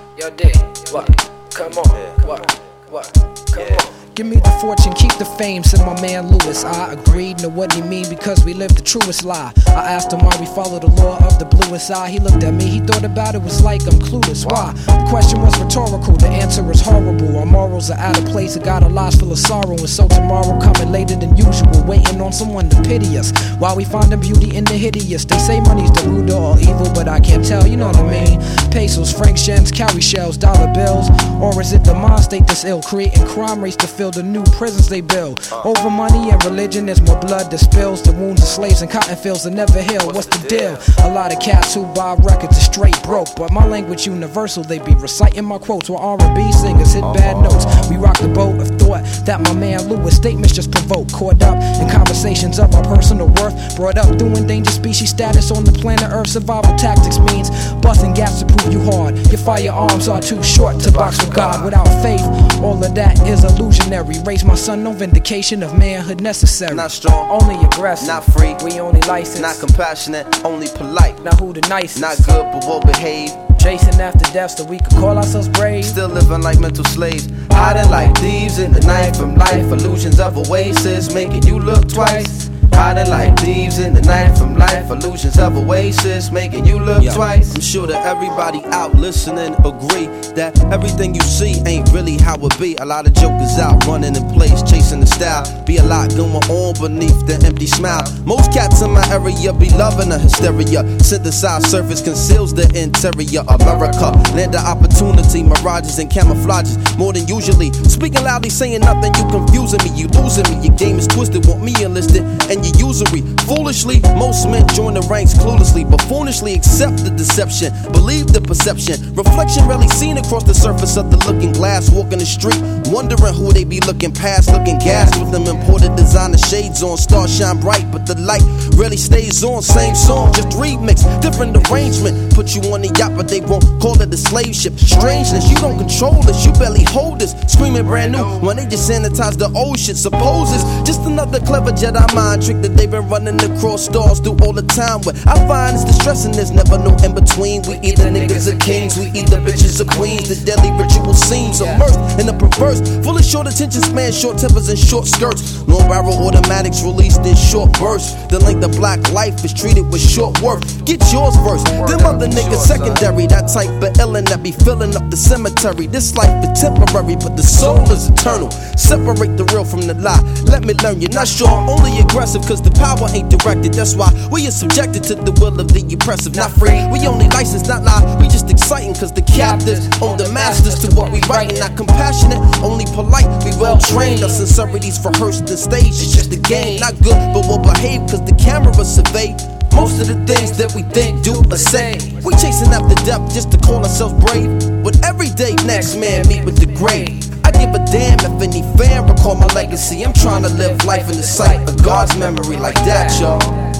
Yo, D, what? Come on, what? Come on. Give me the fortune, keep the fame, said my man Lewis. I agreed, know what he mean, because we live the truest lie. I asked him why we follow the law of the bluest eye. He looked at me, he thought about it, was like I'm clueless. Why? The question was rhetorical, the answer is horrible. Our morals are out of place, a God of lies full of sorrow. And so tomorrow coming later than usual, waiting on someone to pity us, while we find the beauty in the hideous. They say money's the root of all evil, but I can't tell, you know what I mean. Pesos, franc shens, cowrie shells, dollar bills. Or is it the mind state that's ill, creating crime rates to fill the new prisons they build? Over money and religion, there's more blood that spills. The wounds of slaves and cotton fields that never heal. What's the deal? A lot of cats who buy records are straight broke, but my language universal. They be reciting my quotes while R&B singers hit bad notes. We rock the boat of thought that my man Lewis statements just provoke. Caught up in conversations of our personal worth, brought up through endangered species status on the planet Earth. Survival tactics means busting gaps to prove you hard. Your firearms are too short to box with God. Without faith, all of that is illusionary. Raise my son, no vindication of manhood necessary. Not strong, Only aggressive, not free, we only licensed. not compassionate, only polite. Now who the nicest? Not good but well behaved. Chasing after death so we could call ourselves brave. Still living like mental slaves, hiding like thieves in the night from life. Illusions of oasis making you look twice. Hiding like thieves in the night from life. Illusions of oasis making you look twice. I'm sure that everybody out listening agree that everything you see ain't really how it be. A lot of jokers out running in place, chasing the style. Be a lot going on beneath the empty smile. Most cats in my area be loving the hysteria. Synthesized surface conceals the interior. America, land of opportunity, mirages and camouflages more than usually. Speaking loudly, saying nothing, you confusing me, you losing me. Your game is twisted, want me enlisted, and you usury. Foolishly, most men join the ranks cluelessly, but foolishly accept the deception, believe the perception. Reflection rarely seen across the surface of the looking glass. Walking the street, wondering who they be looking past. Looking gas with them imported designer shades on. Stars shine bright, but the light rarely stays on. Same song, just remix, different arrangement. Put you on the yacht, but they won't call it a slave ship. Strangeness, you don't control this, you barely hold this. Screaming brand new when they just sanitize the old shit. Suppose it's just another clever Jedi mind trick that they've been running across stars through all the time. What I find is distressing, there's never no in between. We either niggas or kings, we either bitches or queens. The deadly ritual seems immersed in the perverse, full of short attention spans, short tempers and short skirts. Long barrel automatics released in short bursts. The length of black life is treated with short worth. Get yours first, them other niggas secondary. That type of illin' that be filling up the cemetery. This life is temporary, but the soul is eternal. Separate the real from the lie. Let me learn, you're not sure, only aggressive, cause the power ain't directed. That's why we are subjected to the will of the oppressive. Not free, we only license, not lie. We just exciting, cause the captives own the masters to what we writing. Not compassionate, only polite. We well trained, our sincerities rehearsed the stage. It's just a game, not good but well behaved, cause the camera survey most of the things that we think, do, or say. We chasing after depth just to call ourselves brave. But every day, next man meet with the grave. I give a damn if any fan recall my legacy. I'm trying to live life in the sight of God's memory like that, y'all.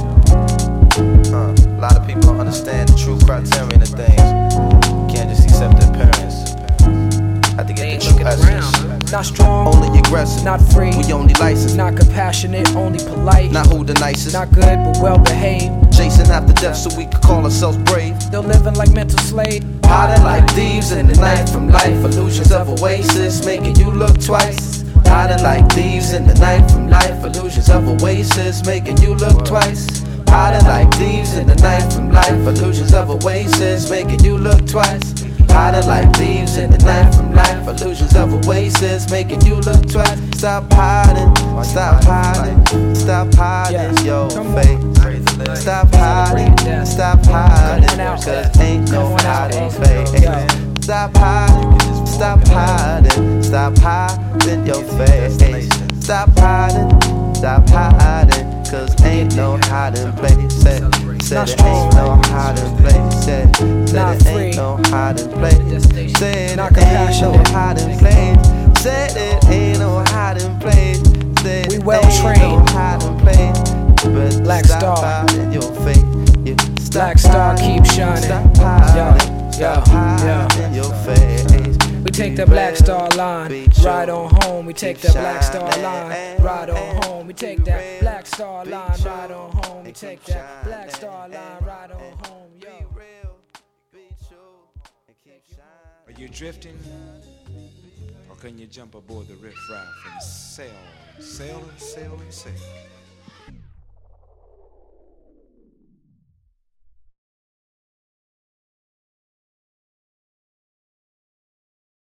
A lot of people don't understand the true criterion of things. Can't just accept their appearance. I think They it's ain't the true looking essence. around. Not strong, Only aggressive, not free, we only licensed. not compassionate, only polite. Not who the nicest, Not good but well behaved. chasing after death so we could call ourselves brave. Still living like mental slave. Hiding like thieves in the night from life. Illusions of oasis making you look twice. Hiding like thieves in the night from life. Illusions of oasis making you look twice. Hiding like thieves in the night from life. Illusions of oasis making you look twice. Hiding like thieves in the night from life. Illusions of oasis making you look twice. Stop hiding, stop hiding, stop hiding your face. Stop hiding, stop hiding, cause ain't no hiding face. Stop hiding, stop hiding, stop hiding your face. Stop hiding, cause ain't no hiding place. Said it ain't no hiding place. Said it ain't no hiding place. Said it ain't no hiding place. Said it ain't no hiding place. Said We it well ain't trained. no hiding place. But Black stop Star. hiding your face. Yeah, stop Black Star hiding. keep shining. Stop hiding. Yo, Stop yo, hiding yo. your face. We take the Black Star line, ride on home. We take the Black Star line, ride on home. We take that Black Star line, ride on home. We take that Black Star line, ride on home. Yo. Are you drifting? Or can you jump aboard the riffraff and sail, sail and sail and sail?